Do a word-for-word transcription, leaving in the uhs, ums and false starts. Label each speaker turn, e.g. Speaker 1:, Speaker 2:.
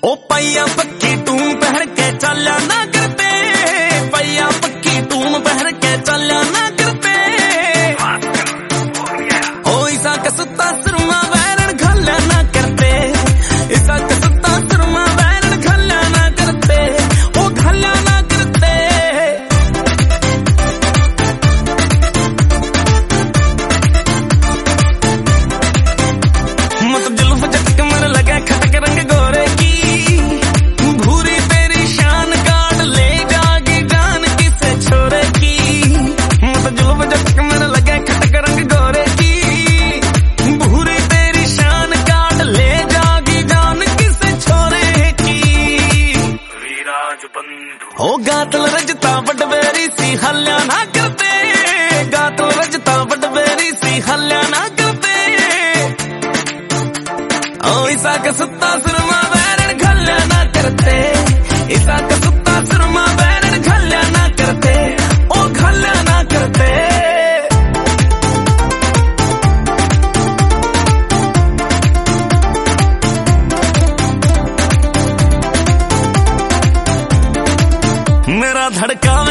Speaker 1: ओ पैया पक्की टूम पहन के चला ना करते, पैया पक्की टूम पहन के चला ना करते। ओ ऐसा कसता सुरमा वैरण घल्ला ना करते, ऐसा कसता सुरमा वैरण घल्ला ना करते, ओ घल्ला ना करते। मत जुल्फ झटक मन लगे खटक रंग गोरे की, भूरी तेरी शान काट ले जागी जान किसे छोरे की। मत जुल्फ झटक मन लगे खटक रंग गोरे की, भूरी तेरी शान काट ले जागी जान किसे छोरे की। वीराज बंधु हो गातल रजता बटबेरी सी हल्या ना करते, गातल रजता बटबेरी सी हल्या ना करते। ओ ऐसा कसता सुरमा वैरण घल्ला ना करते, ऐसा कसता सुरमा वैरण घल्ला ना करते, ओ घल्ला ना करते। मेरा धड़का